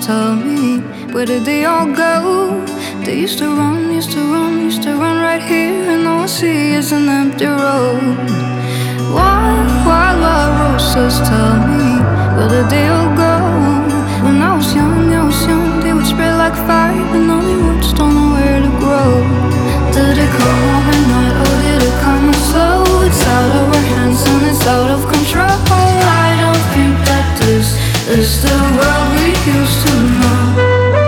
tell me, where did they all go? They used to run, used to run, used to run right here, and all I see is an empty road. Wild roses, tell me, where did they all go? When I was young, they would spread like fire, and all the roots don't know where to grow. Did it come overnight, or did it come slow? It's out of our hands and it's out of control. I don't think that this is the world we used to know.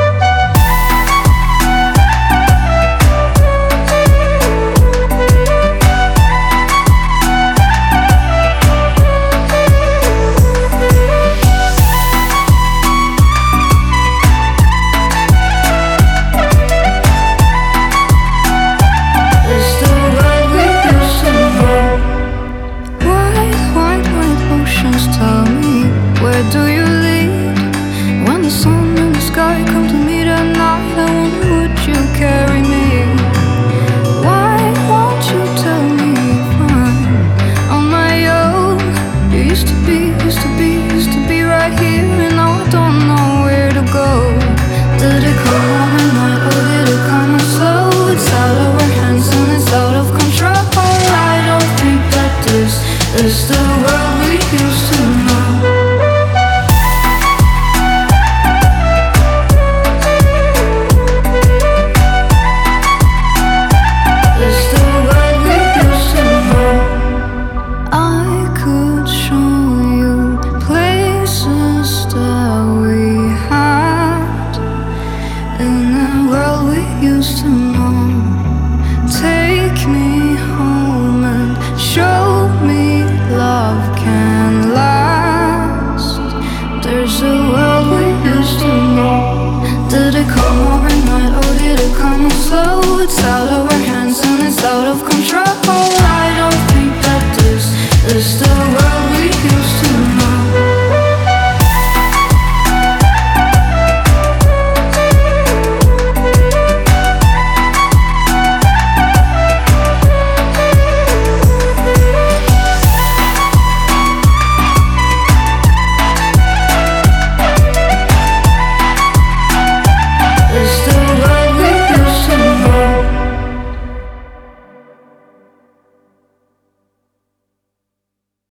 Tell me, where do you lead? When the sun and the sky come to meet at night, I wonder, would you carry me? Why won't you tell me if I'm on my own? You used to be right here, and now I don't know where to go. Did it come overnight, or did it come slow? It's out of our hands and it's out of control. I don't think that this is the world we used to know. It's the world we used to know. I could show you places that we had in the world we used to know. Take me home and show me love can last. There's a world we used to know. Did it come overnight, or did it come slow? It's out of our hands and it's out of control.